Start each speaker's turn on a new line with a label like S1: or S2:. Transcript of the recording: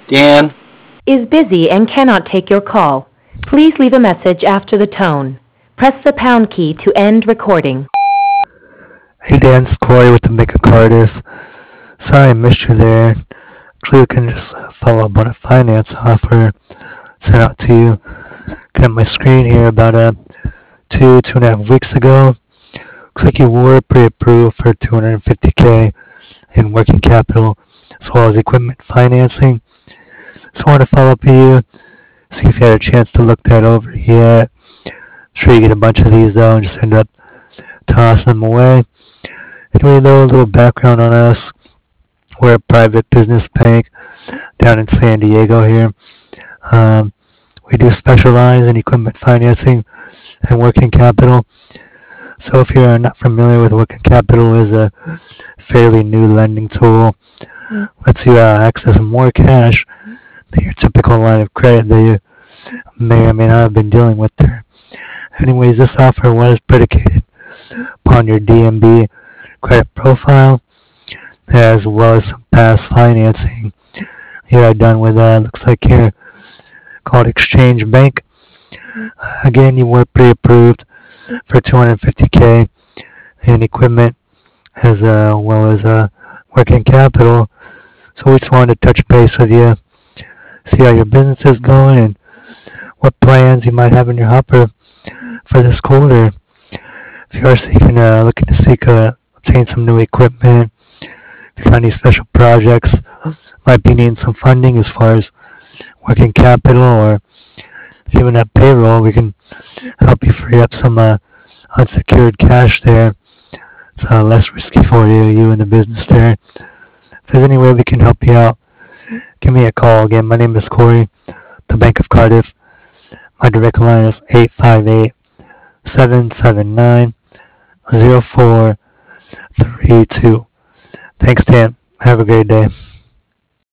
S1: Dan,
S2: Is busy and cannot take your call. Please leave a message after the tone. Press the pound key to end recording.
S3: Hey Dan, it's Corey with the Make a Cardiff. Sorry I missed you there. Actually, we can just follow up on a finance offer sent out to you. Got my screen here about 2.5 weeks ago. Looks like you were pre-approved for 250K in working capital as well as equipment financing. Just wanted to follow up with you, see if you had a chance to look that over yet. I'm sure you get a bunch of these though and just end up tossing them away. Anyway, though, a little background on us. We're a private business bank down in San Diego here. Um, we do specialize in equipment financing and working capital. So if you're not familiar with working capital, is a fairly new lending tool. Lets you access more cash than your typical line of credit that you may or may not have been dealing with there. Anyways, this offer was predicated upon your DMB credit profile as well as some past financing you had done with looks like here called Exchange Bank. Again, you were pre-approved for 250K in equipment as well as working capital. So we just wanted to touch base with you, see how your business is going and what plans you might have in your hopper for this quarter. If you are looking to obtain some new equipment, if you find any special projects, might be needing some funding as far as working capital, or if you even have payroll, we can help you free up some unsecured cash there. It's less risky for you and the business there. If there's any way we can help you out, give me a call. Again, my name is Corey, the Bank of Cardiff. My direct line is 858-779-0432. Thanks, Dan. Have a great day.